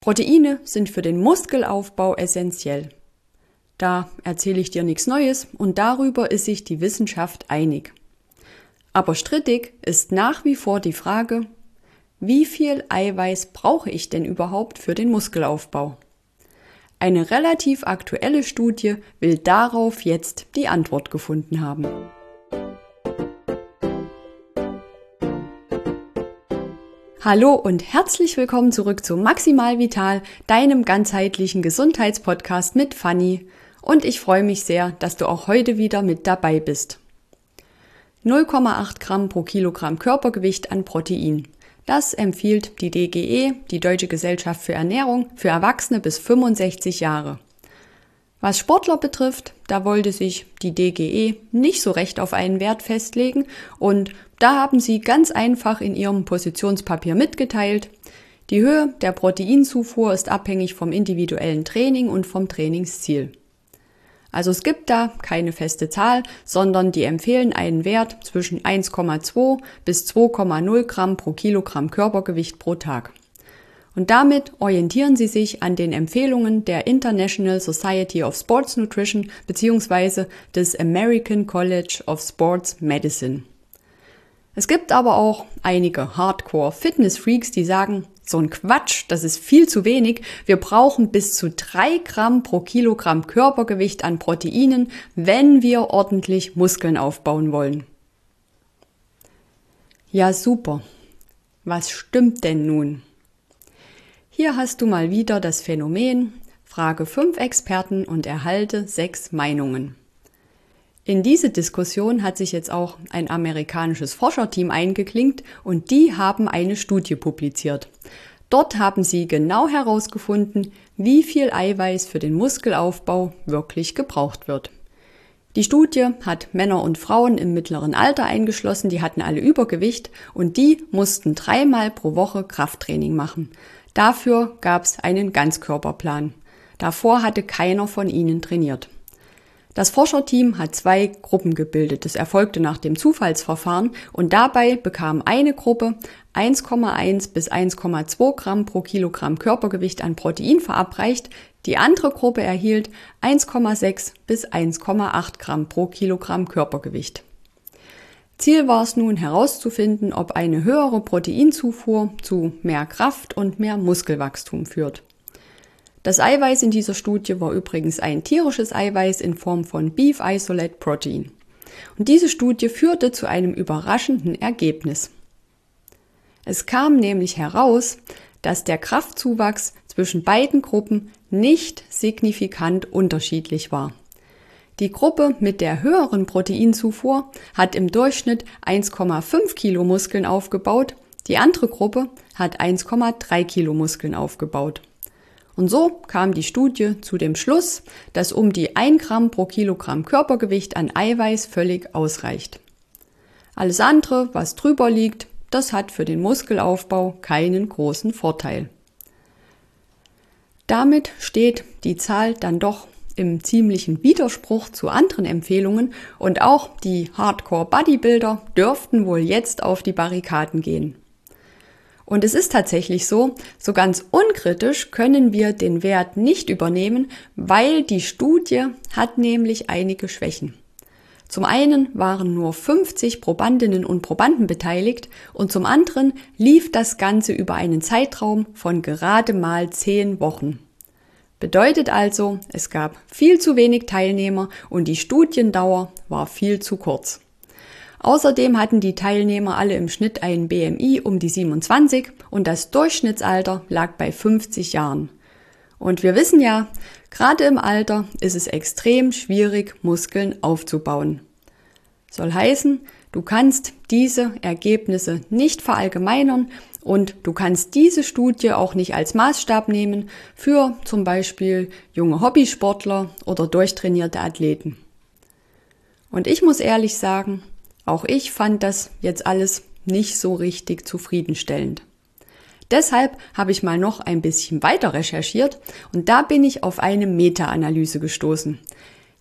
Proteine sind für den Muskelaufbau essentiell. Da erzähle ich dir nichts Neues und darüber ist sich die Wissenschaft einig. Aber strittig ist nach wie vor die Frage, wie viel Eiweiß brauche ich denn überhaupt für den Muskelaufbau? Eine relativ aktuelle Studie will darauf jetzt die Antwort gefunden haben. Hallo und herzlich willkommen zurück zu Maximal Vital, deinem ganzheitlichen Gesundheitspodcast mit Fanny. Und ich freue mich sehr, dass du auch heute wieder mit dabei bist. 0,8 Gramm pro Kilogramm Körpergewicht an Protein. Das empfiehlt die DGE, die Deutsche Gesellschaft für Ernährung, für Erwachsene bis 65 Jahre. Was Sportler betrifft, da wollte sich die DGE nicht so recht auf einen Wert festlegen und da haben sie ganz einfach in ihrem Positionspapier mitgeteilt, die Höhe der Proteinzufuhr ist abhängig vom individuellen Training und vom Trainingsziel. Also es gibt da keine feste Zahl, sondern die empfehlen einen Wert zwischen 1,2 bis 2,0 Gramm pro Kilogramm Körpergewicht pro Tag. Und damit orientieren sie sich an den Empfehlungen der International Society of Sports Nutrition bzw. des American College of Sports Medicine. Es gibt aber auch einige Hardcore-Fitness-Freaks, die sagen, so ein Quatsch, das ist viel zu wenig. Wir brauchen bis zu 3 Gramm pro Kilogramm Körpergewicht an Proteinen, wenn wir ordentlich Muskeln aufbauen wollen. Ja, super. Was stimmt denn nun? Hier hast du mal wieder das Phänomen, frage 5 Experten und erhalte 6 Meinungen. In diese Diskussion hat sich jetzt auch ein amerikanisches Forscherteam eingeklinkt und die haben eine Studie publiziert. Dort haben sie genau herausgefunden, wie viel Eiweiß für den Muskelaufbau wirklich gebraucht wird. Die Studie hat Männer und Frauen im mittleren Alter eingeschlossen, die hatten alle Übergewicht und die mussten 3-mal pro Woche Krafttraining machen. Dafür gab es einen Ganzkörperplan. Davor hatte keiner von ihnen trainiert. Das Forscherteam hat 2 Gruppen gebildet. Das erfolgte nach dem Zufallsverfahren und dabei bekam eine Gruppe 1,1 bis 1,2 Gramm pro Kilogramm Körpergewicht an Protein verabreicht. Die andere Gruppe erhielt 1,6 bis 1,8 Gramm pro Kilogramm Körpergewicht. Ziel war es nun herauszufinden, ob eine höhere Proteinzufuhr zu mehr Kraft und mehr Muskelwachstum führt. Das Eiweiß in dieser Studie war übrigens ein tierisches Eiweiß in Form von Beef Isolate Protein. Und diese Studie führte zu einem überraschenden Ergebnis. Es kam nämlich heraus, dass der Kraftzuwachs zwischen beiden Gruppen nicht signifikant unterschiedlich war. Die Gruppe mit der höheren Proteinzufuhr hat im Durchschnitt 1,5 Kilo Muskeln aufgebaut, die andere Gruppe hat 1,3 Kilo Muskeln aufgebaut. Und so kam die Studie zu dem Schluss, dass um die 1 Gramm pro Kilogramm Körpergewicht an Eiweiß völlig ausreicht. Alles andere, was drüber liegt, das hat für den Muskelaufbau keinen großen Vorteil. Damit steht die Zahl dann doch im ziemlichen Widerspruch zu anderen Empfehlungen und auch die Hardcore-Bodybuilder dürften wohl jetzt auf die Barrikaden gehen. Und es ist tatsächlich so ganz unkritisch können wir den Wert nicht übernehmen, weil die Studie hat nämlich einige Schwächen. Zum einen waren nur 50 Probandinnen und Probanden beteiligt und zum anderen lief das Ganze über einen Zeitraum von gerade mal 10 Wochen. Bedeutet also, es gab viel zu wenig Teilnehmer und die Studiendauer war viel zu kurz. Außerdem hatten die Teilnehmer alle im Schnitt einen BMI um die 27 und das Durchschnittsalter lag bei 50 Jahren. Und wir wissen ja, gerade im Alter ist es extrem schwierig, Muskeln aufzubauen. Soll heißen, du kannst diese Ergebnisse nicht verallgemeinern und du kannst diese Studie auch nicht als Maßstab nehmen für zum Beispiel junge Hobbysportler oder durchtrainierte Athleten. Und ich muss ehrlich sagen, auch ich fand das jetzt alles nicht so richtig zufriedenstellend. Deshalb habe ich mal noch ein bisschen weiter recherchiert und da bin ich auf eine Meta-Analyse gestoßen.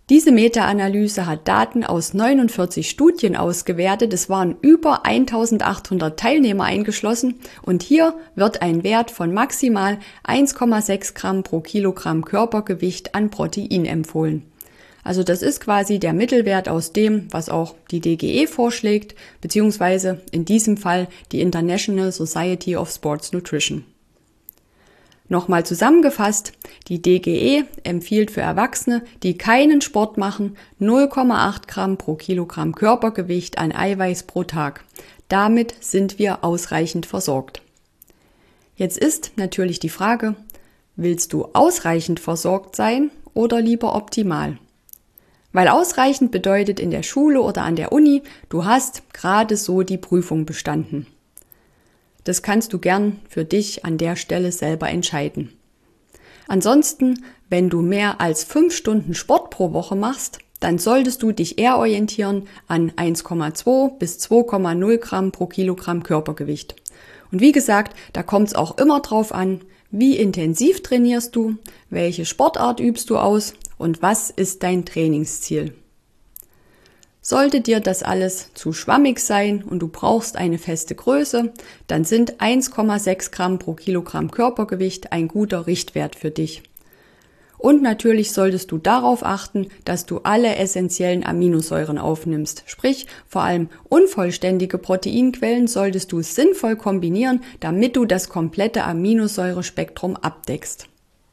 Diese Meta-Analyse hat Daten aus 49 Studien ausgewertet. Es waren über 1800 Teilnehmer eingeschlossen und hier wird ein Wert von maximal 1,6 Gramm pro Kilogramm Körpergewicht an Protein empfohlen. Also das ist quasi der Mittelwert aus dem, was auch die DGE vorschlägt, beziehungsweise in diesem Fall die International Society of Sports Nutrition. Nochmal zusammengefasst, die DGE empfiehlt für Erwachsene, die keinen Sport machen, 0,8 Gramm pro Kilogramm Körpergewicht an Eiweiß pro Tag. Damit sind wir ausreichend versorgt. Jetzt ist natürlich die Frage, willst du ausreichend versorgt sein oder lieber optimal? Weil ausreichend bedeutet in der Schule oder an der Uni, du hast gerade so die Prüfung bestanden. Das kannst du gern für dich an der Stelle selber entscheiden. Ansonsten, wenn du mehr als 5 Stunden Sport pro Woche machst, dann solltest du dich eher orientieren an 1,2 bis 2,0 Gramm pro Kilogramm Körpergewicht. Und wie gesagt, da kommt es auch immer drauf an, wie intensiv trainierst du, welche Sportart übst du aus und was ist dein Trainingsziel. Sollte dir das alles zu schwammig sein und du brauchst eine feste Größe, dann sind 1,6 Gramm pro Kilogramm Körpergewicht ein guter Richtwert für dich. Und natürlich solltest du darauf achten, dass du alle essentiellen Aminosäuren aufnimmst. Sprich, vor allem unvollständige Proteinquellen solltest du sinnvoll kombinieren, damit du das komplette Aminosäurespektrum abdeckst.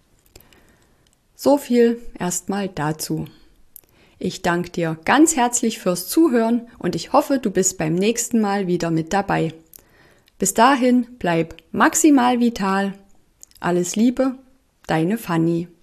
So viel erstmal dazu. Ich danke dir ganz herzlich fürs Zuhören und ich hoffe, du bist beim nächsten Mal wieder mit dabei. Bis dahin, bleib maximal vital. Alles Liebe, deine Fanny.